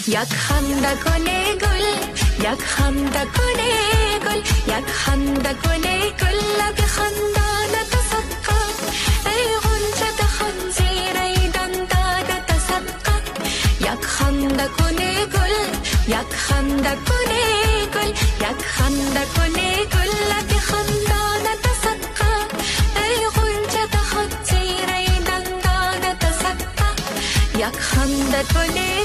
یک خنده کنه گل، یک خنده کنه گل، یک خنده کنه گل، لب خندانه تصدقه ای غنچه تخنزیر ای دندانه تصدقه. یک خنده کنه گل، یک خنده کنه گل، یک خنده کنه گل، لب خندانه تصدقه ای غنچه تخنزیر ای دندانه تصدقه. یک خنده کنه